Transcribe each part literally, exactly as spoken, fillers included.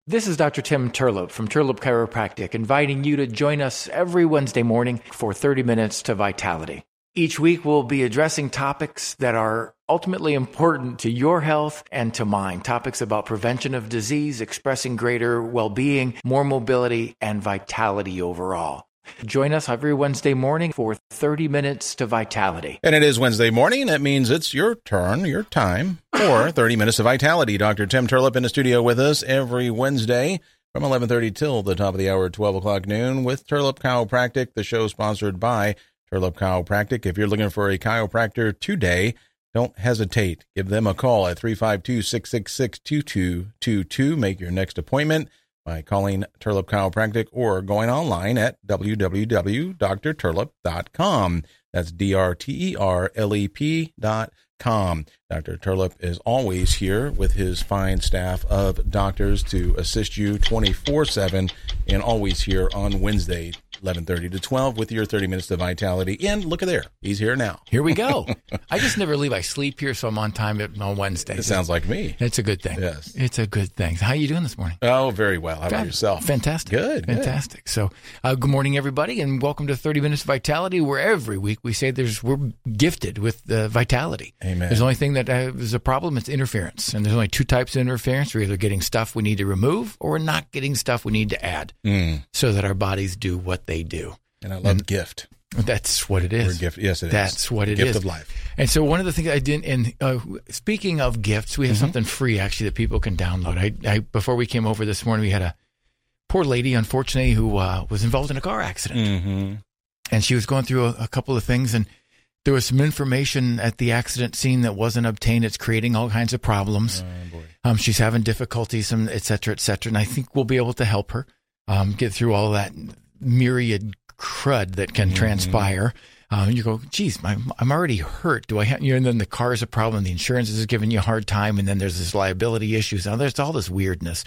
This is Doctor Tim Turlop from Turlop Chiropractic, inviting you to join us every Wednesday morning for thirty minutes to Vitality. Each week, we'll be addressing topics that are ultimately important to your health and to mine. Topics about prevention of disease, expressing greater well-being, more mobility, and vitality overall. Join us every Wednesday morning for thirty minutes to Vitality. And it is Wednesday morning. That means it's your turn, your time for thirty minutes of Vitality. Doctor Tim Turlop in the studio with us every Wednesday from eleven thirty till the top of the hour, twelve o'clock noon with Turlop Chiropractic, the show sponsored by Turlop Chiropractic. If you're looking for a chiropractor today, don't hesitate. Give them a call at three five two, six six six, two two two two. Make your next appointment by calling Turlop Chiropractic or going online at w w w dot d r turlop dot com. That's D R T E R L E P dot com. Doctor Turlop is always here with his fine staff of doctors to assist you twenty-four seven and always here on Wednesday, eleven thirty to twelve with your thirty minutes to Vitality. And look at there. He's here now. Here we go. I just never leave. I sleep here, so I'm on time on Wednesdays. It sounds like me. It's a good thing. Yes. It's a good thing. How are you doing this morning? Oh, very well. How about yourself? Fantastic. Good. Fantastic. Good. So uh, good morning, everybody, and welcome to thirty minutes of Vitality, where every week we say there's we're gifted with uh, vitality. Amen. There's the only thing that uh, is a problem, it's interference. And there's only two types of interference. We're either getting stuff we need to remove or we're not getting stuff we need to add mm. so that our bodies do what they do. And I love and gift. That's what it is. We're gift. Yes, it That's is. That's what it gift is. Gift of life. And so one of the things I did, and uh, speaking of gifts, we have mm-hmm. something free, actually, that people can download. I, I Before we came over this morning, we had a poor lady, unfortunately, who uh, was involved in a car accident. Mm-hmm. And she was going through a, a couple of things, and there was some information at the accident scene that wasn't obtained. It's creating all kinds of problems. Oh, boy. Um, she's having difficulties, and et cetera, et cetera. And I think we'll be able to help her um, get through all that myriad crud that can mm-hmm. transpire. Um, you go, geez, my, I'm already hurt. Do I have, you know, and then the car is a problem. The insurance is giving you a hard time. And then there's this liability issues. Now there's all this weirdness.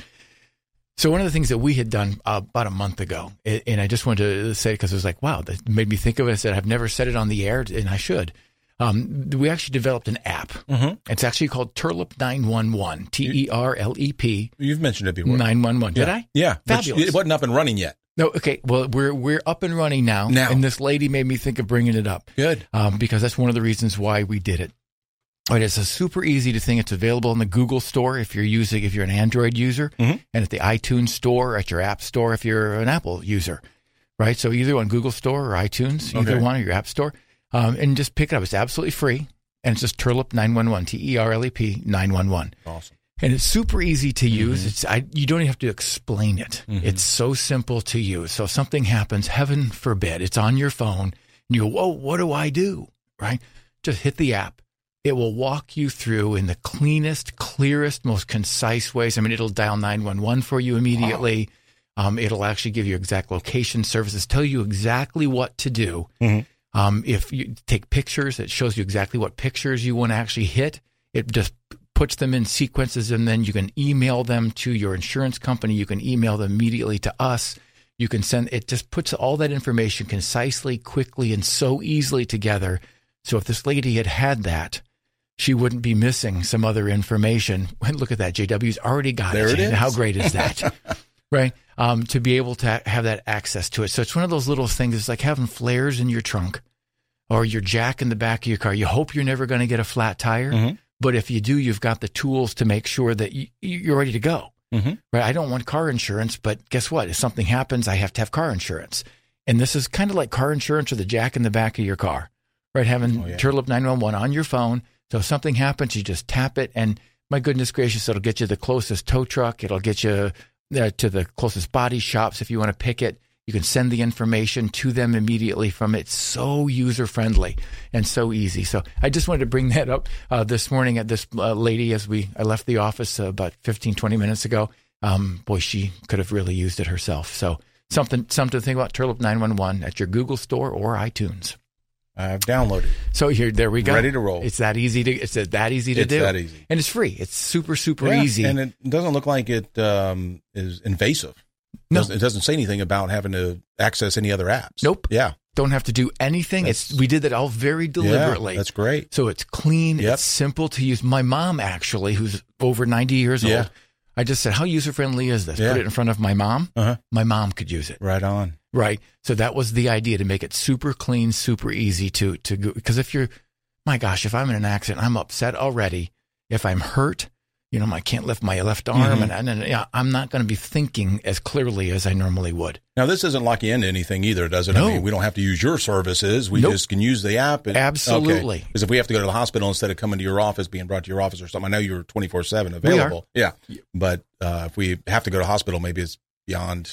So one of the things that we had done uh, about a month ago, and I just wanted to say, because it was like, wow, that made me think of it. I said, I've never said it on the air, and I should. Um, we actually developed an app. Mm-hmm. It's actually called Turlop nine one one, T E R L E P. You've mentioned it before. nine one one. Did yeah. I? Yeah. Fabulous. It wasn't up and running yet. No, okay. Well, we're we're up and running now. Now. And this lady made me think of bringing it up. Good. Um, because that's one of the reasons why we did it. All right, it's a super easy to thing. It's available in the Google Store if you're using if you're an Android user, mm-hmm. and at the iTunes Store, at your App Store if you're an Apple user, right? So either on Google Store or iTunes, either okay. one or your App Store, um, and just pick it up. It's absolutely free, and it's just Turlop nine one one, T E R L E P nine one one. Awesome. And it's super easy to use. Mm-hmm. It's I, you don't even have to explain it. Mm-hmm. It's so simple to use. So if something happens, heaven forbid, it's on your phone, and you go, whoa, what do I do? Right? Just hit the app. It will walk you through in the cleanest, clearest, most concise ways. I mean, it'll dial nine one one for you immediately. Wow. Um, it'll actually give you exact location services, tell you exactly what to do. Mm-hmm. Um, if you take pictures, it shows you exactly what pictures you want to actually hit. It just puts them in sequences, and then you can email them to your insurance company. You can email them immediately to us. You can send, it just puts all that information concisely, quickly, and so easily together. So if this lady had had that, she wouldn't be missing some other information. Look at that. J W's already got there it. It is. How great is that? Right? Um, to be able to ha- have that access to it. So it's one of those little things. It's like having flares in your trunk or your jack in the back of your car. You hope you're never going to get a flat tire. Mm-hmm. But if you do, you've got the tools to make sure that you, you're ready to go. Mm-hmm. Right? I don't want car insurance, but guess what? If something happens, I have to have car insurance. And this is kind of like car insurance or the jack in the back of your car. Right? Having oh, yeah. Turlop nine one one on your phone. So if something happens, you just tap it, and my goodness gracious, it'll get you the closest tow truck. It'll get you uh, to the closest body shops if you want to pick it. You can send the information to them immediately from it. It's so user-friendly and so easy. So I just wanted to bring that up uh, this morning at this uh, lady as we I left the office uh, about fifteen, twenty minutes ago. Um, boy, she could have really used it herself. So something, something to think about, Turlop nine one one at your Google Store or iTunes. I've downloaded. So here, there we go. Ready to roll. It's that easy to. It's that easy to it's do. It's that easy, and it's free. It's super, super yeah, easy, and it doesn't look like it um, is invasive. No, it doesn't say anything about having to access any other apps. Nope. Yeah, don't have to do anything. That's, it's we did that all very deliberately. Yeah, that's great. So it's clean. Yep. It's simple to use. My mom, actually, who's over ninety years yeah. old, I just said, how user-friendly is this? Yeah. Put it in front of my mom. Uh-huh. My mom could use it. Right on. Right. So that was the idea, to make it super clean, super easy to, to go. Because if you're, my gosh, if I'm in an accident, I'm upset already. If I'm hurt, you know, I can't lift my left arm, Mm-hmm. and, and, and yeah, I'm not going to be thinking as clearly as I normally would. Now, this doesn't lock you into anything either, does it? No. I mean, we don't have to use your services. We Nope. just can use the app. And, Absolutely. Because if we have to go to the hospital instead of coming to your office, being brought to your office or something, I know you're twenty-four seven available. Yeah. But uh, if we have to go to hospital, maybe it's beyond.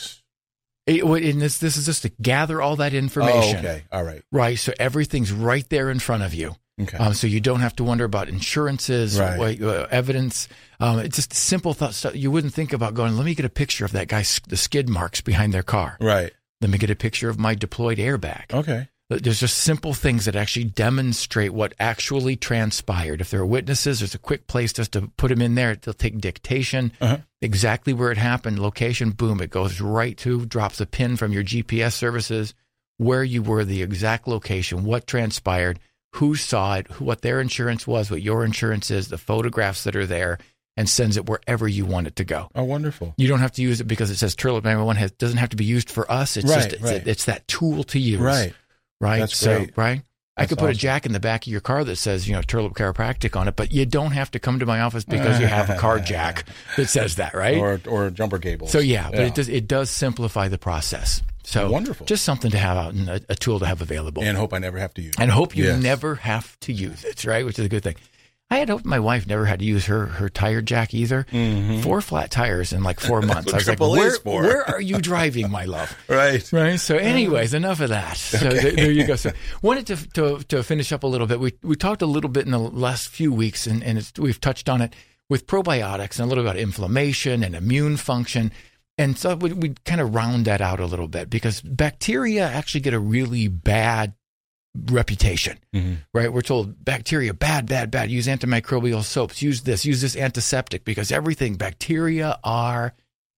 It, and this, this is just to gather all that information. Oh, okay. All right. Right. So everything's right there in front of you. Okay. Um, so you don't have to wonder about insurances, Right. or, uh, evidence. Um, it's just simple thoughts. Stuff you wouldn't think about going, let me get a picture of that guy, the skid marks behind their car. Right. Let me get a picture of my deployed airbag. Okay. There's just simple things that actually demonstrate what actually transpired. If there are witnesses, there's a quick place just to put them in there. They'll take dictation, Uh-huh. exactly where it happened, location, boom, it goes right to, drops a pin from your G P S services, where you were, the exact location, what transpired, who saw it, who, what their insurance was, what your insurance is, the photographs that are there, and sends it wherever you want it to go. Oh, wonderful. You don't have to use it because it says Turtle nine one one has doesn't have to be used for us. It's Right, just it's, right. it's that tool to use. Right. Right. That's so great. right. I That's could put awesome. a jack in the back of your car that says, you know, Turtle Chiropractic on it, but you don't have to come to my office because you have a car jack that says that, right? Or or jumper cables. So yeah, but it does it does simplify the process. So Wonderful. Just something to have out and a, a tool to have available. And hope I never have to use it. And hope you Yes. never have to use it, right? Which is a good thing. I had hoped my wife never had to use her her tire jack either. Mm-hmm. Four flat tires in like four months. I was like, Triple where, A's for. where are you driving, my love? Right. Right. So, anyways, enough of that. So Okay. there, there you go. So, wanted to, to to finish up a little bit. We we talked a little bit in the last few weeks, and and it's, we've touched on it with probiotics and a little about inflammation and immune function. And so we we kind of round that out a little bit because bacteria actually get a really bad reputation, Mm-hmm. right? We're told bacteria, bad, bad, bad. Use antimicrobial soaps. Use this. Use this antiseptic because everything, bacteria are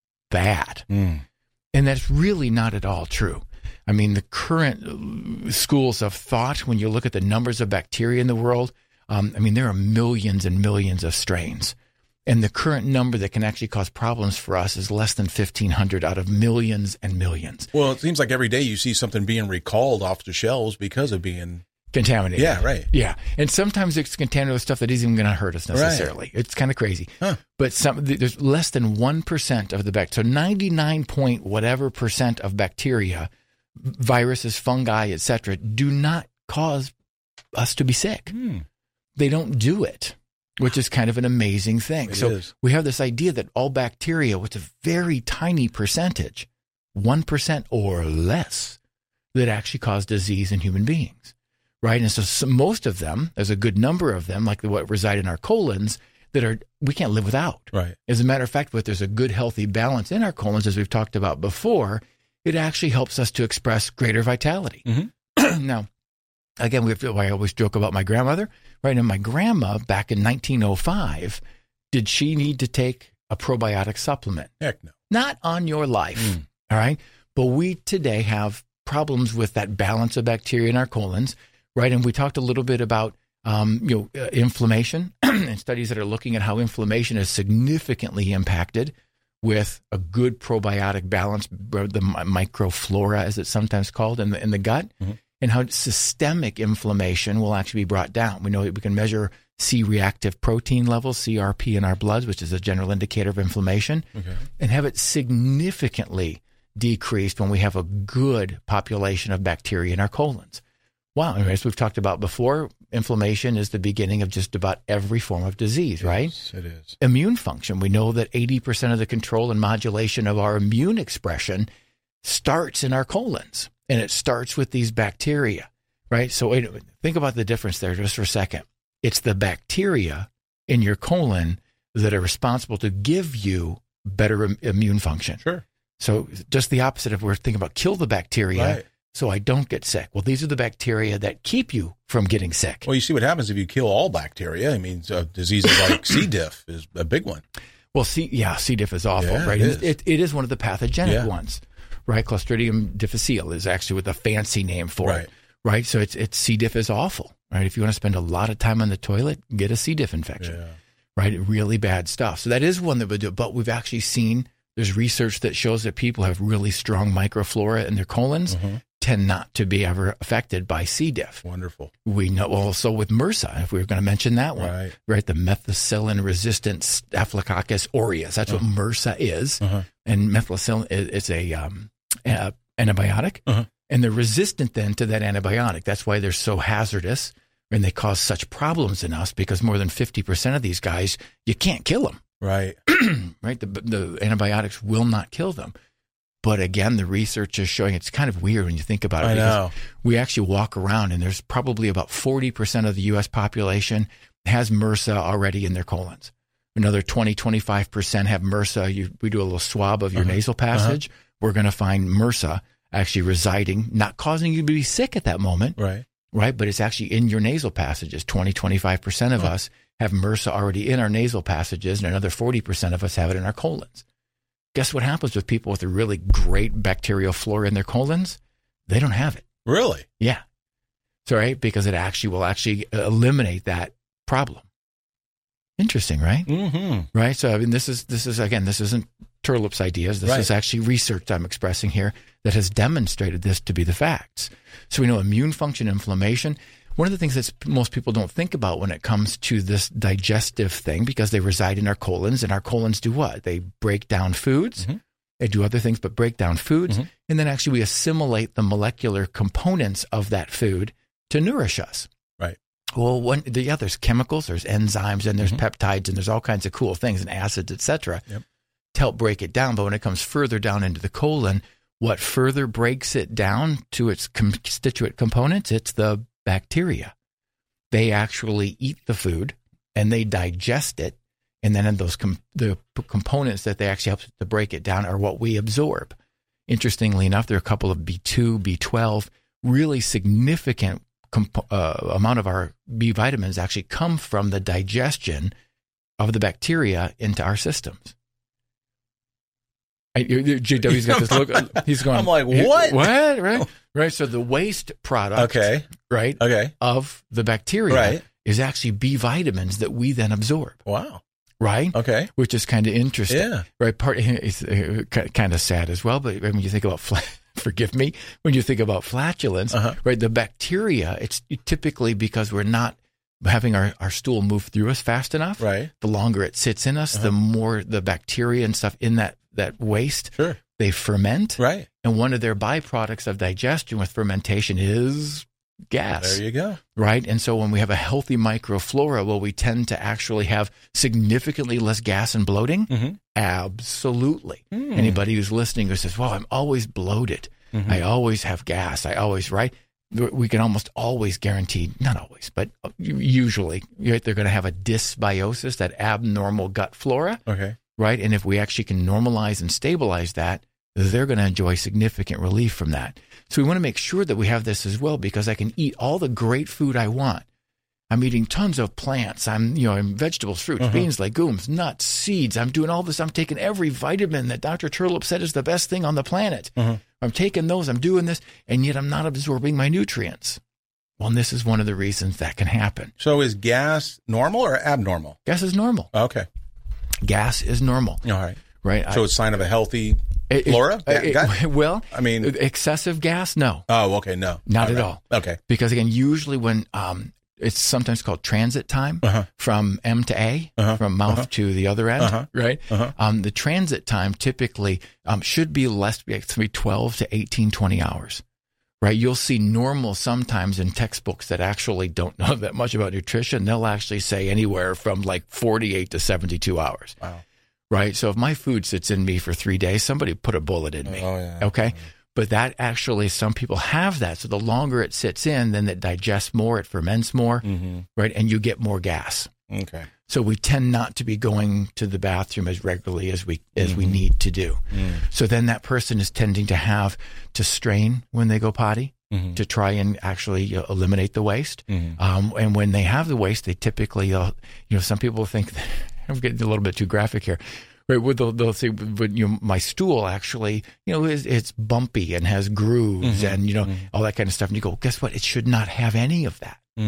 bad. Mm. And that's really not at all true. I mean, the current schools of thought, when you look at the numbers of bacteria in the world, um, I mean, there are millions and millions of strains. And the current number that can actually cause problems for us is less than fifteen hundred out of millions and millions. Well, it seems like every day you see something being recalled off the shelves because of being Contaminated. Yeah, right. Yeah. And sometimes it's contaminated with stuff that isn't even going to hurt us necessarily. Right. It's kind of crazy. Huh. But some, there's less than one percent of the bacteria. So ninety-nine point whatever percent of bacteria, viruses, fungi, et cetera, do not cause us to be sick. Hmm. They don't do it, which is kind of an amazing thing. It so is. we have this idea that all bacteria, which is a very tiny percentage, one percent or less, that actually cause disease in human beings. Right. And so, so most of them, there's a good number of them, like what reside in our colons, that are we can't live without. Right. As a matter of fact, but there's a good, healthy balance in our colons, as we've talked about before, it actually helps us to express greater vitality. Mm-hmm. Now, again, we have to, I always joke about my grandmother, right? And my grandma back in nineteen oh five, did she need to take a probiotic supplement? Heck no. Not on your life. Mm. All right. But we today have problems with that balance of bacteria in our colons. Right, and we talked a little bit about um, you know uh, inflammation and studies that are looking at how inflammation is significantly impacted with a good probiotic balance, the microflora, as it's sometimes called, in the in the gut, mm-hmm. and how systemic inflammation will actually be brought down. We know that we can measure C-reactive protein levels, C R P, in our bloods, which is a general indicator of inflammation, Okay. and have it significantly decreased when we have a good population of bacteria in our colons. Wow. And as we've talked about before, inflammation is the beginning of just about every form of disease, right? Yes, it is. Immune function. We know that eighty percent of the control and modulation of our immune expression starts in our colons, and it starts with these bacteria, right? So wait, think about the difference there just for a second. It's the bacteria in your colon that are responsible to give you better im- immune function. Sure. So just the opposite of we're thinking about kill the bacteria. Right. So I don't get sick. Well, these are the bacteria that keep you from getting sick. Well, you see what happens if you kill all bacteria. I mean, uh, diseases like C. diff is a big one. Well, C, yeah, C. diff is awful, Yeah, right? it And is. It, it is one of the pathogenic Yeah. ones, right? Clostridium difficile is actually with a fancy name for Right. it, right? So it's, it's C. diff is awful, right? If you want to spend a lot of time on the toilet, get a C. diff infection, Yeah. right? Really bad stuff. So that is one that would do it. But we've actually seen, there's research that shows that people have really strong microflora in their colons mm-hmm. tend not to be ever affected by C. diff. Wonderful. We know also with MRSA, if we were going to mention that one, right? right the methicillin-resistant Staphylococcus aureus. That's uh-huh. what MRSA is. Uh-huh. And methicillin is a, um, a antibiotic. Uh-huh. And they're resistant then to that antibiotic. That's why they're so hazardous and they cause such problems in us because more than fifty percent of these guys, you can't kill them. Right. right. The, the antibiotics will not kill them. But again, the research is showing it's kind of weird when you think about it. I know. We actually walk around and there's probably about forty percent of the U S population has MRSA already in their colons. Another twenty, twenty-five percent have MRSA. You, we do a little swab of your uh-huh. nasal passage. Uh-huh. We're going to find MRSA actually residing, not causing you to be sick at that moment. Right. Right. But it's actually in your nasal passages. twenty, twenty-five percent of oh. us have MRSA already in our nasal passages, and another forty percent of us have it in our colons. Guess what happens with people with a really great bacterial flora in their colons? They don't have it. Really? Yeah. So, right, because it actually will actually eliminate that problem. Interesting, right? Mm-hmm. Right. So, I mean, this is this is again, this isn't Turlip's ideas. This right. is actually research I'm expressing here that has demonstrated this to be the facts. So we know immune function, inflammation. One of the things that most people don't think about when it comes to this digestive thing, because they reside in our colons, and our colons do what? They break down foods. Mm-hmm. They do other things, but break down foods. Mm-hmm. And then actually we assimilate the molecular components of that food to nourish us. Right. Well, one, the, yeah, there's chemicals, there's enzymes, and there's mm-hmm. peptides, and there's all kinds of cool things, and acids, et cetera, yep. to help break it down. But when it comes further down into the colon, what further breaks it down to its constituent components? It's the bacteria. They actually eat the food and they digest it. And then in those com- the p- components that they actually help to break it down are what we absorb. Interestingly enough, there are a couple of B two, B twelve, really significant comp- uh, amount of our B vitamins actually come from the digestion of the bacteria into our systems. J W's got this look. He's going. I'm like, what? What? Right? Right. So the waste product, okay, right, okay, of the bacteria right. is actually B vitamins that we then absorb. Wow. Right. Okay. Which is kind of interesting. Yeah. Right. Part it's kind of sad as well. But when you think about, forgive me, when you think about flatulence, uh-huh. right, the bacteria, it's typically because we're not having our, our stool move through us fast enough. Right. The longer it sits in us, uh-huh. the more the bacteria and stuff in that. that waste, sure. they ferment. Right. And one of their byproducts of digestion with fermentation is gas. There you go. Right. And so when we have a healthy microflora, well, we tend to actually have significantly less gas and bloating. Mm-hmm. Absolutely. Mm. Anybody who's listening who says, well, I'm always bloated. Mm-hmm. I always have gas. I always, right? We can almost always guarantee, not always, but usually, right, they're going to have a dysbiosis, that abnormal gut flora. Okay. Right. And if we actually can normalize and stabilize that, they're going to enjoy significant relief from that. So we want to make sure that we have this as well, because I can eat all the great food I want. I'm eating tons of plants. I'm, you know, I'm vegetables, fruits, uh-huh. beans, legumes, nuts, seeds. I'm doing all this. I'm taking every vitamin that Doctor Turlip said is the best thing on the planet. Uh-huh. I'm taking those. I'm doing this. And yet I'm not absorbing my nutrients. Well, and this is one of the reasons that can happen. So is gas normal or abnormal? Gas is normal. Okay. Gas is normal. All right. Right. So I, it's a sign of a healthy it, flora? It, it, well, I mean, excessive gas? No. Oh, okay. No. Not all at right. all. Okay. Because again, usually when um, it's sometimes called transit time uh-huh. from M to A, uh-huh. from mouth uh-huh. to the other end, uh-huh. right? Uh-huh. Um, the transit time typically um, should be less, maybe twelve to eighteen, twenty hours. Right, you'll see normal sometimes in textbooks that actually don't know that much about nutrition. They'll actually say anywhere from like forty-eight to seventy-two hours. Wow. Right, so if my food sits in me for three days, somebody put a bullet in me. Oh, yeah. Okay, yeah. But that actually, some people have that. So the longer it sits in, then it digests more, it ferments more, mm-hmm. right, and you get more gas. Okay. So we tend not to be going to the bathroom as regularly as we as mm-hmm. we need to do. Mm. So then that person is tending to have to strain when they go potty mm-hmm. to try and actually uh, eliminate the waste. Mm-hmm. Um, and when they have the waste, they typically, uh, you know, some people think, I'm getting a little bit too graphic here. Right, well, they'll, they'll say, but you know, my stool actually, you know, is it's bumpy and has grooves mm-hmm. and you know mm-hmm. all that kind of stuff. And you go, guess what? It should not have any of that. Mm.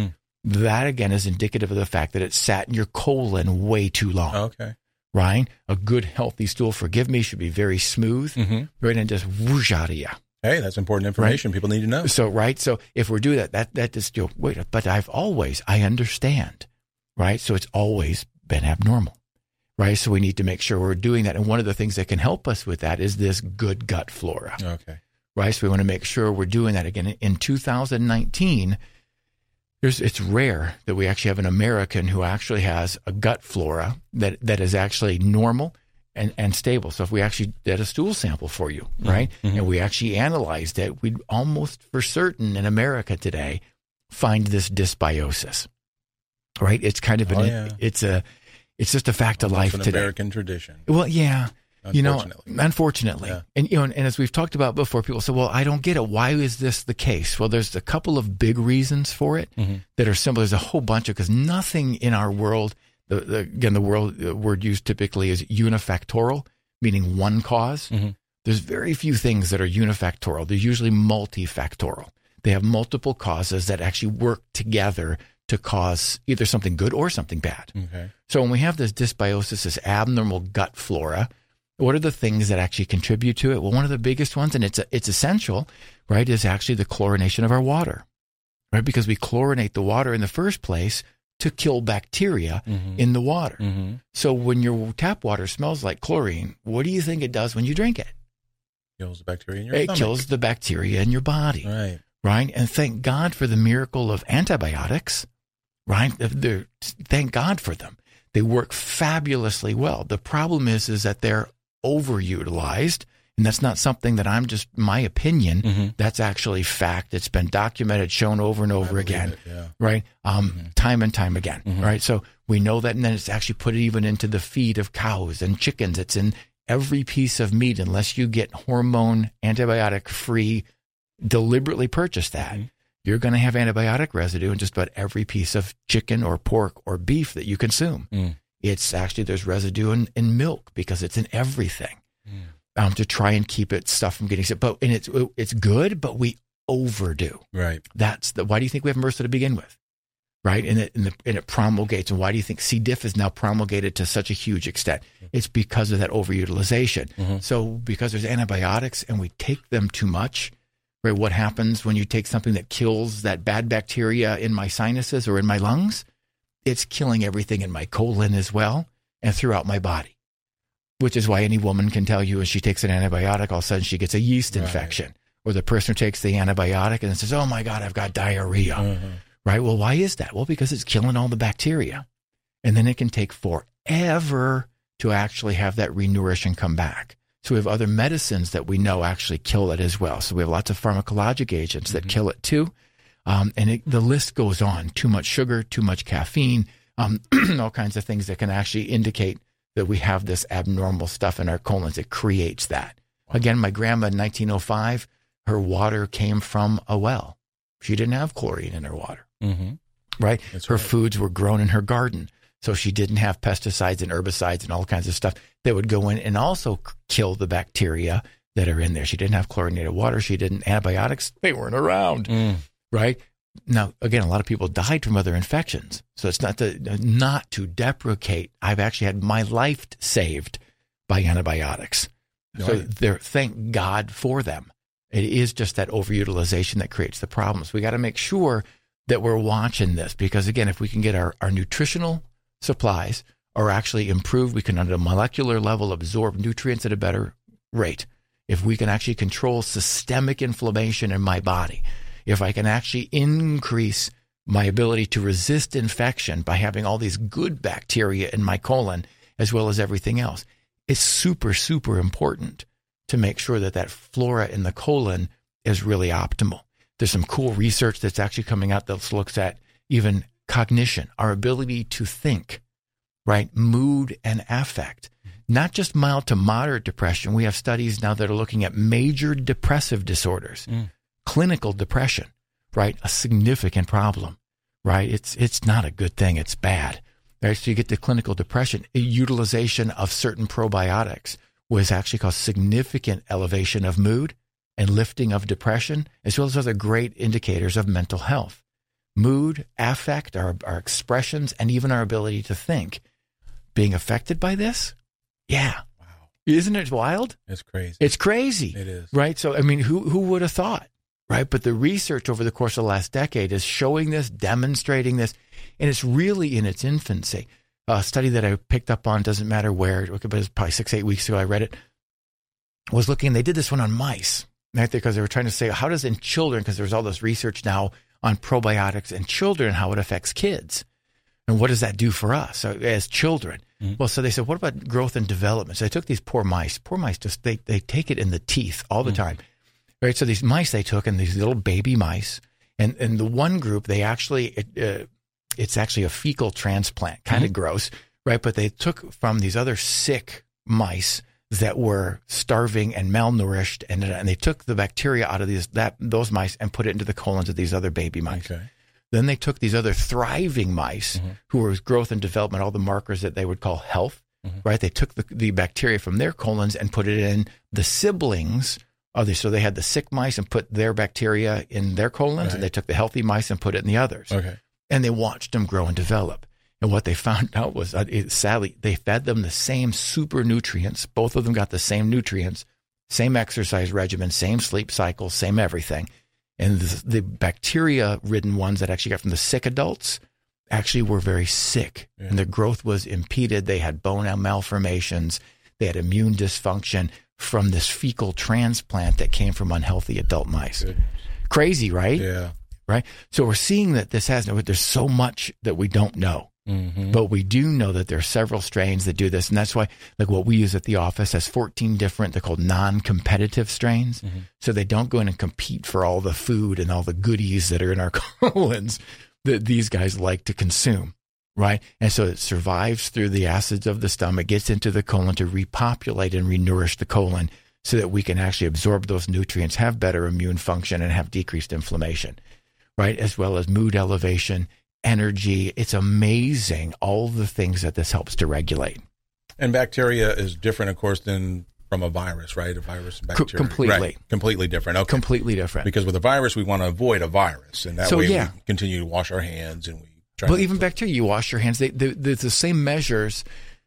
that again is indicative of the fact that it sat in your colon way too long. Okay. Right? A good, healthy stool, forgive me, should be very smooth, Mm-hmm. right? And just whoosh out of you. Hey, that's important information. People need to know. So, right? So if we're doing that, that, that just, you know, wait, but I've always, I understand, right? So it's always been abnormal, right? So we need to make sure we're doing that. And one of the things that can help us with that is this good gut flora, Okay. right? So we want to make sure we're doing that. Again, in two thousand nineteen, there's, it's rare that we actually have an American who actually has a gut flora that, that is actually normal and, and stable. So if we actually did a stool sample for you, right, Mm-hmm. and we actually analyzed it, we'd almost for certain in America today find this dysbiosis, right? It's kind of an, Oh, yeah. it's a, it's just a fact of life It's an today. American tradition. Well, yeah. You know, Unfortunately. unfortunately. Yeah. And, you know, and, and as we've talked about before, people say, well, I don't get it. Why is this the case? Well, there's a couple of big reasons for it Mm-hmm. that are simple. There's a whole bunch of, because nothing in our world, the, the, again, the world the word used typically is unifactorial, meaning one cause. Mm-hmm. There's very few things that are unifactorial. They're usually multifactorial. They have multiple causes that actually work together to cause either something good or something bad. Okay. So when we have this dysbiosis, this abnormal gut flora, what are the things that actually contribute to it? Well, one of the biggest ones, and it's it's essential, right, is actually the chlorination of our water, right? Because we chlorinate the water in the first place to kill bacteria Mm-hmm. in the water. Mm-hmm. So when your tap water smells like chlorine, what do you think it does when you drink it? Kills the bacteria in your It stomach. kills the bacteria in your body, Right. right? And thank God for the miracle of antibiotics, right? They're, thank God for them. They work fabulously well. The problem is, is that they're overutilized, and that's not something that I'm just my opinion. Mm-hmm. That's actually fact. It's been documented, shown over and over again, It, yeah. right? Um, Mhm. Time and time again, Mhm. right? So we know that, and then it's actually put even into the feed of cows and chickens. It's in every piece of meat, unless you get hormone antibiotic free, deliberately purchase that. Mhm. You're going to have antibiotic residue in just about every piece of chicken or pork or beef that you consume. Mm. It's actually, there's residue in, in milk because it's in everything Mm. um, to try and keep it stuff from getting sick. But, and it's, it's good, but we overdo. Right. That's the, why do you think we have MRSA to begin with? Right? And it, and, the, and it promulgates. And why do you think C. diff is now promulgated to such a huge extent? It's because of that overutilization. Mhm. So because there's antibiotics and we take them too much, right? What happens when you take something that kills that bad bacteria in my sinuses or in my lungs? It's killing everything in my colon as well and throughout my body, which is why any woman can tell you if she takes an antibiotic, all of a sudden she gets a yeast Right. infection. Or the person who takes the antibiotic and says, oh my God, I've got diarrhea. Mhm. Right? Well, why is that? Well, because it's killing all the bacteria. And then it can take forever to actually have that renourish and come back. So we have other medicines that we know actually kill it as well. So we have lots of pharmacologic agents that Mhm. kill it too. Um, and it, the list goes on. Too much sugar, too much caffeine, um, all kinds of things that can actually indicate that we have this abnormal stuff in our colons. It creates that. Wow. Again, my grandma in nineteen oh five, her water came from a well. She didn't have chlorine in her water, Mhm. right? That's Her right. foods were grown in her garden. So she didn't have pesticides and herbicides and all kinds of stuff that would go in and also k- kill the bacteria that are in there. She didn't have chlorinated water. She didn't antibiotics. They weren't around, Mm. right? Now, again, a lot of people died from other infections. So it's not to, not to deprecate. I've actually had my life saved by antibiotics. So Right. there, thank God for them. It is just that overutilization that creates the problems. We got to make sure that we're watching this because, again, if we can get our, our nutritional supplies are actually improved, we can, at a molecular level, absorb nutrients at a better rate. If we can actually control systemic inflammation in my body, if I can actually increase my ability to resist infection by having all these good bacteria in my colon, as well as everything else, it's super, super important to make sure that that flora in the colon is really optimal. There's some cool research that's actually coming out that looks at even cognition, our ability to think, right? Mood and affect, not just mild to moderate depression. We have studies now that are looking at major depressive disorders, Mm. clinical depression, right? A significant problem, right? It's, it's not a good thing. It's bad, right? So you get the clinical depression, utilization of certain probiotics was actually caused significant elevation of mood and lifting of depression, as well as other great indicators of mental health. mood, affect, our, our expressions, and even our ability to think being affected by this. Yeah. Wow. Isn't it wild? It's crazy. It's crazy. It is. Right? So, I mean, who who would have thought? Right? But the research over the course of the last decade is showing this, demonstrating this, and it's really in its infancy. A study that I picked up on, doesn't matter where, but it was probably six, eight weeks ago I read it, was looking, they did this one on mice, right? Because they were trying to say, how does in children, because there's all this research now on probiotics in children, how it affects kids. And what does that do for us as children? Mm-hmm. Well, so they said, what about growth and development? So they took these poor mice. Poor mice, just they, they take it in the teeth all the mm-hmm. time. Right, so these mice they took, and these little baby mice, and and the one group they actually it, uh, it's actually a fecal transplant, kind of mm-hmm. gross, right? But they took from these other sick mice that were starving and malnourished, and and they took the bacteria out of these that those mice and put it into the colons of these other baby mice. Okay. Then they took these other thriving mice mm-hmm. who were growth and development, all the markers that they would call health, mm-hmm. right? They took the, the bacteria from their colons and put it in the siblings. Oh, they, so they had the sick mice and put their bacteria in their colons, right. and they took the healthy mice and put it in the others. Okay. And they watched them grow and develop. And what they found out was, uh, it, sadly, they fed them the same super nutrients. Both of them got the same nutrients, same exercise regimen, same sleep cycle, same everything. And the, the bacteria-ridden ones that actually got from the sick adults actually were very sick. Yeah. And their growth was impeded. They had bone malformations. They had immune dysfunction from this fecal transplant that came from unhealthy adult mice. Good. Crazy, right? Yeah. Right? So we're seeing that this has no, there's so much that we don't know. Mm-hmm. But we do know that there are several strains that do this. And that's why, like what we use at the office has fourteen different, they're called non-competitive strains. Mm-hmm. So they don't go in and compete for all the food and all the goodies that are in our colons that these guys like to consume. Right. And so it survives through the acids of the stomach, gets into the colon to repopulate and renourish the colon so that we can actually absorb those nutrients, have better immune function, and have decreased inflammation. Right. As well as mood elevation, energy. It's amazing all the things that this helps to regulate. And bacteria is different, of course, than from a virus, right? A virus and bacteria. C- completely. Right. Completely different. Okay. Completely different. Because with a virus, we want to avoid a virus. And that so, way yeah. we continue to wash our hands and we Well, even bacteria, you wash your hands. They, they, the, the same measures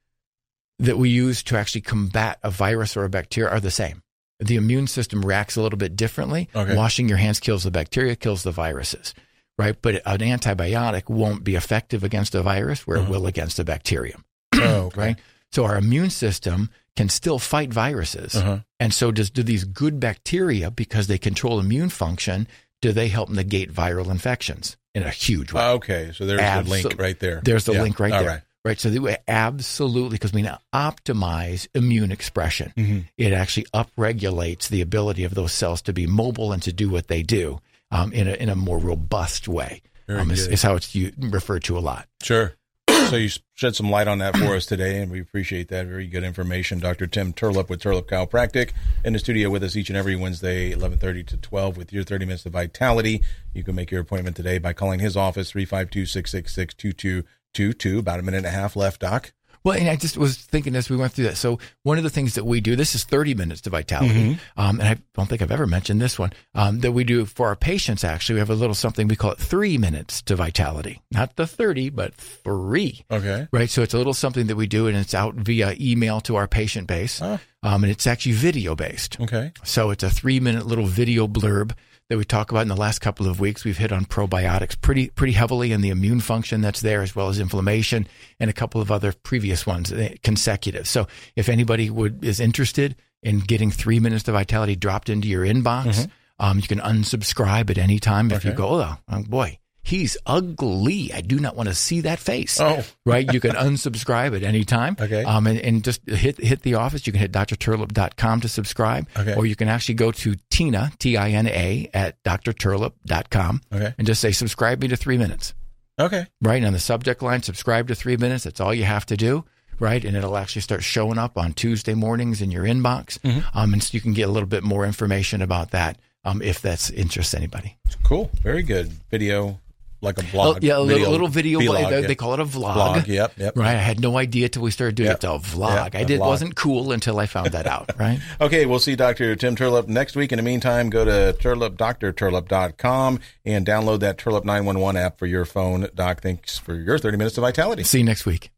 that we use to actually combat a virus or a bacteria are the same. The immune system reacts a little bit differently. Okay. Washing your hands kills the bacteria, kills the viruses, right? But an antibiotic won't be effective against a virus where uh-huh. it will against a bacterium, oh, okay. right? So our immune system can still fight viruses. Uh-huh. And so does do these good bacteria, because they control immune function, do they help negate viral infections in a huge way? Okay, so there's Absol- the link right there. There's the yeah. link right All there. Right. Right, so they absolutely, because we now optimize immune expression. Mm-hmm. It actually upregulates the ability of those cells to be mobile and to do what they do um, in a in a more robust way. Um, is, is how it's u- referred to a lot. Sure. So you shed some light on that for us today, and we appreciate that. Very good information. Doctor Tim Turlip with Turlip Chiropractic in the studio with us each and every Wednesday, eleven thirty to twelve, with your thirty minutes of vitality. You can make your appointment today by calling his office, three five two, six six six, two two two two. About a minute and a half left, Doc. Well, and I just was thinking as we went through that. So one of the things that we do, this is thirty minutes to vitality. Mm-hmm. Um, and I don't think I've ever mentioned this one, um, that we do for our patients. Actually, we have a little something we call it three minutes to vitality, not the thirty, but three. Okay. Right. So it's a little something that we do, and it's out via email to our patient base. Oh. Um, and it's actually video based. Okay. So it's a three minute little video blurb that we talk about in the last couple of weeks. We've hit on probiotics pretty pretty heavily and the immune function that's there, as well as inflammation, and a couple of other previous ones consecutive. So if anybody would is interested in getting three minutes to vitality dropped into your inbox, mm-hmm. um, you can unsubscribe at any time. If okay. you go, oh, oh boy, he's ugly, I do not want to see that face. Oh, right. You can unsubscribe at any time. Okay. Um, and, and just hit hit the office. You can hit D R turlip dot com to subscribe. Okay. Or you can actually go to Tina, T I N A, at D R turlip dot com. Okay. And just say, subscribe me to three minutes. Okay. Right. And on the subject line, subscribe to three minutes. That's all you have to do. Right. And it'll actually start showing up on Tuesday mornings in your inbox. Mm-hmm. Um, and so you can get a little bit more information about that um, if that's interests anybody. Cool. Very good. Video like a blog. Oh, yeah, a video, little, little video. vlog, they, yeah. they call it a vlog. Vlog, yep, yep. Right. I had no idea till we started doing Yep. it. A vlog. Yep, I a did vlog. wasn't cool until I found that out. Right. Okay, we'll see Doctor Tim Turlip next week. In the meantime, go to Turlip, D R Turlip dot com and download that Turlip nine one one app for your phone. Doc, thanks for your thirty minutes of vitality. See you next week.